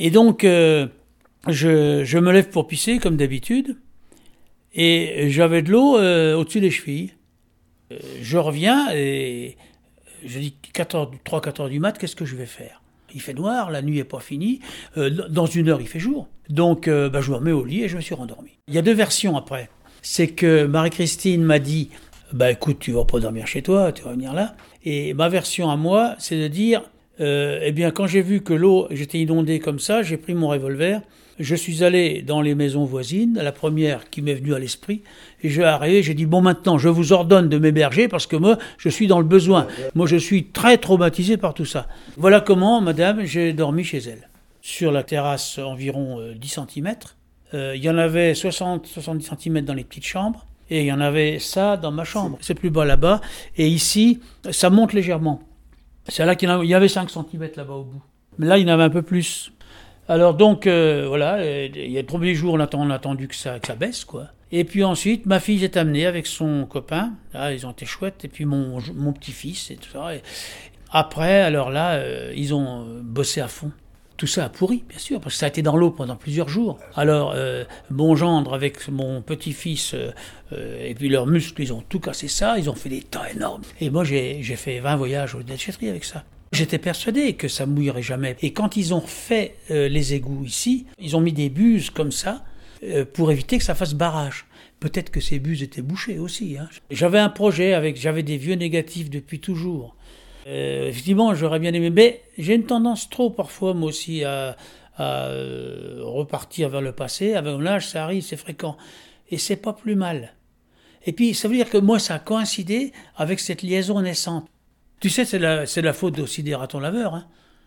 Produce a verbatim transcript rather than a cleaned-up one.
Et donc, euh, je, je me lève pour pisser, comme d'habitude, et j'avais de l'eau euh, au-dessus des chevilles. Euh, je reviens et je dis trois quatre heures du mat, qu'est-ce que je vais faire? Il fait noir, la nuit n'est pas finie, euh, dans une heure il fait jour. Donc euh, bah, je me remets au lit et je me suis rendormi. Il y a deux versions après. C'est que Marie-Christine m'a dit, bah écoute, tu vas pas dormir chez toi, tu vas venir là. Et ma version à moi, c'est de dire, euh, eh bien quand j'ai vu que l'eau, j'étais inondé comme ça, j'ai pris mon revolver, je suis allé dans les maisons voisines, la première qui m'est venue à l'esprit, et j'ai arrivé, j'ai dit, bon maintenant, je vous ordonne de m'héberger parce que moi, je suis dans le besoin. Moi, je suis très traumatisé par tout ça. Voilà comment, madame, j'ai dormi chez elle. Sur la terrasse, environ euh, dix centimètres. Euh, il y en avait soixante à soixante-dix centimètres dans les petites chambres, et il y en avait ça dans ma chambre. C'est plus bas là-bas, et ici, ça monte légèrement. C'est là qu'il y avait cinq centimètres là-bas au bout. Mais là, il y en avait un peu plus. Alors donc, euh, voilà, il y a le premier jour, on a, on a attendu que ça, que ça baisse, quoi. Et puis ensuite, ma fille est amenée avec son copain. Là, ils ont été chouettes. Et puis mon, mon petit-fils et tout ça. Et après, alors là, euh, ils ont bossé à fond. Tout ça a pourri, bien sûr, parce que ça a été dans l'eau pendant plusieurs jours. Alors, euh, mon gendre avec mon petit-fils euh, euh, et puis leurs muscles, ils ont tout cassé ça. Ils ont fait des tas énormes. Et moi, j'ai, j'ai fait vingt voyages aux déchetteries avec ça. J'étais persuadé que ça mouillerait jamais. Et quand ils ont fait euh, les égouts ici, ils ont mis des buses comme ça euh, pour éviter que ça fasse barrage. Peut-être que ces buses étaient bouchées aussi. Hein. J'avais un projet avec, j'avais des vieux négatifs depuis toujours. Euh, effectivement, j'aurais bien aimé, mais j'ai une tendance trop parfois, moi aussi, à, à euh, repartir vers le passé. Avec l'âge, ça arrive, c'est fréquent. Et c'est pas plus mal. Et puis, ça veut dire que moi, ça a coïncidé avec cette liaison naissante. Tu sais, c'est la, c'est la faute aussi des ratons laveurs. Hein.